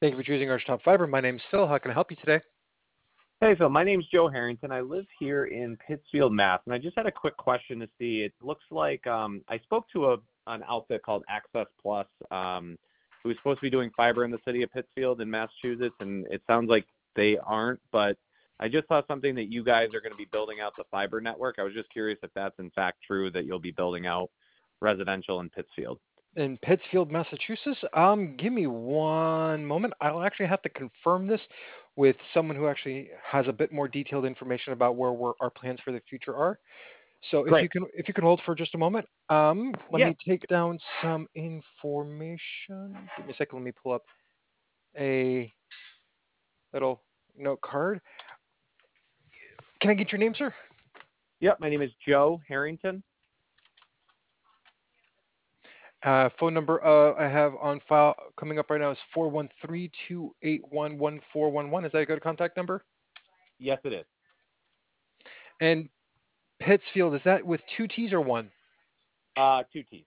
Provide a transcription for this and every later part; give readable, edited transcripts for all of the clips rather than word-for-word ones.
Thank you for choosing Archtop Fiber. My name's Phil. How can I help you today? Hey, Phil. My name's Joe Harrington. I live here in Pittsfield, Mass. And I just had a quick question to see. It looks like I spoke to an outfit called Access Plus, who's supposed to be doing fiber in the city of Pittsfield in Massachusetts, and it sounds like they aren't. But I just saw something that you guys are going to be building out the fiber network. I was just curious if that's in fact true that you'll be building out residential in Pittsfield. In Pittsfield, Massachusetts. Give me one moment. I'll actually have to confirm this with someone who actually has a bit more detailed information about where our plans for the future are. So Great. if you can hold for just a moment, let Yes. me take down some information. Give me a second. Let me pull up a little note card. Can I get your name, sir? Yep. My name is Joe Harrington. Phone number I have on file coming up right now is 413-281-1411. Is that a good contact number? Yes, it is. And Pittsfield, is that with two T's or one? Two T's.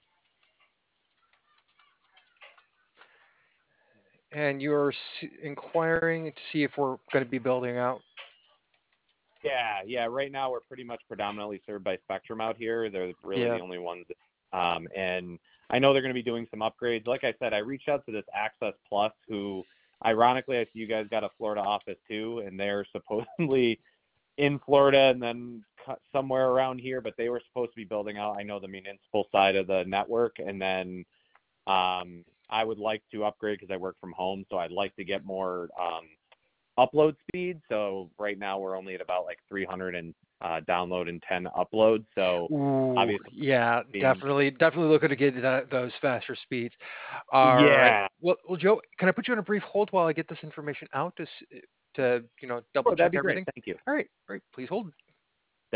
And you're inquiring to see if we're going to be building out. Yeah. Right now, we're pretty much predominantly served by Spectrum out here. They're really Yeah. the only ones. And I know they're going to be doing some upgrades. Like I said, I reached out to this Access Plus, who, ironically, I see you guys got a Florida office too, and they're supposedly in Florida and then somewhere around here, but they were supposed to be building out, I know, the municipal side of the network. And then I would like to upgrade because I work from home, so I'd like to get more upload speed. So right now we're only at about like 300 and download and 10 uploads. So Ooh, obviously, yeah, definitely looking to get those faster speeds. All right. yeah, Well, Joe, can I put you on a brief hold while I get this information out to double oh, that'd check be great. everything? Thank you. All right. Please hold.